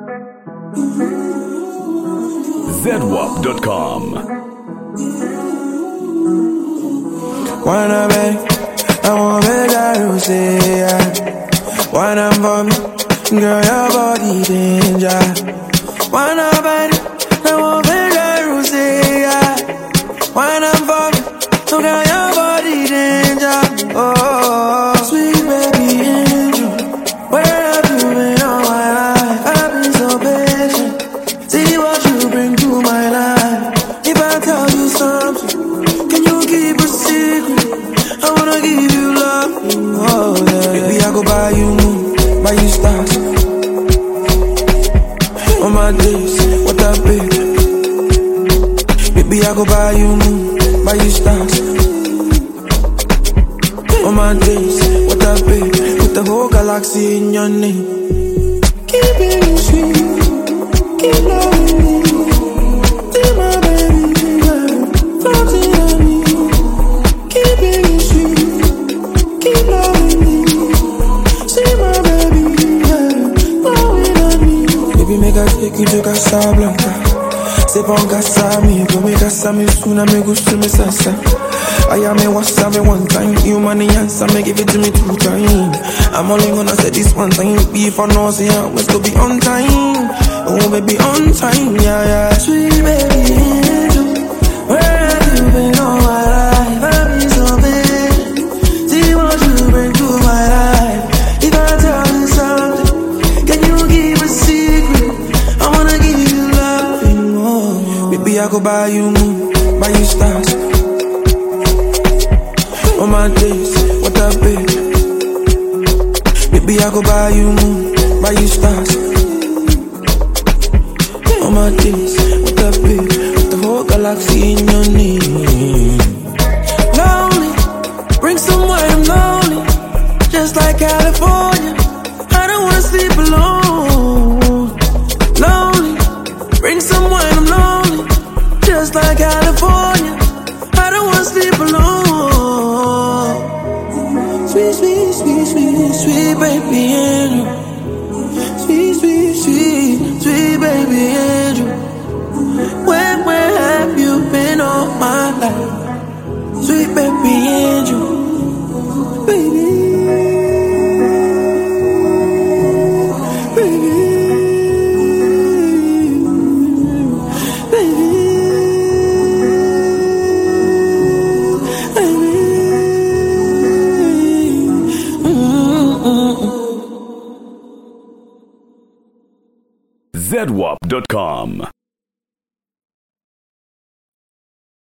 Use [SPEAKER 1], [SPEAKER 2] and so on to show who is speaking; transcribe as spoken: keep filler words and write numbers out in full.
[SPEAKER 1] Z W A P dot com.
[SPEAKER 2] Wanna beg, I wanna beg I say yeah. Wanna for me, girl your body danger. Wanna beg, I wanna beg I say yeah. Wanna for me, girl your body danger. Oh, sweet baby angel, where have you been all my life? I've been so patient, see what you bring to my life. If I tell you something, can you keep a secret? I wanna give you love, oh yeah. Baby, I go buy you moon, buy you stars. On my days, what up, baby? Baby, I go buy you moon, buy you stars. On my days, what up, baby? Put the whole galaxy in your name. Keep it sweet, keep loving me. Be my baby girl, floating on me. Keep it sweet, keep loving me. See my baby girl, blowing on me. Baby, make I take you to Casablanca. C'est pas un Cassami, go me Cassami soon, I me go to me sasa. I am a what's me one time, you money answer, me give it to me two times. I'm only gonna say this one time, be for no say I always go be on time. Oh baby, on time, yeah, yeah. Sweet baby angel, where have you been all my life? I've been so bad, see what you bring to my life. If I tell you something, can you keep a secret? I wanna give you love and more. Baby, I go buy you moon, buy you stars. On my days, what up, baby? Baby, I go buy you moon, buy you stars. On my days, what up, baby? Put the whole galaxy in your name. Lonely, bring some wine, I'm lonely. Just like California, I don't wanna sleep alone. Lonely, bring some wine, I'm lonely. Just like California, I don't wanna sleep alone. Sweet, sweet, sweet, sweet, sweet baby angel. Sweet, sweet, sweet, sweet baby angel. Where, where have you been all my life? Sweet baby angel. Baby. Baby. Baby.
[SPEAKER 1] Z W A P dot com.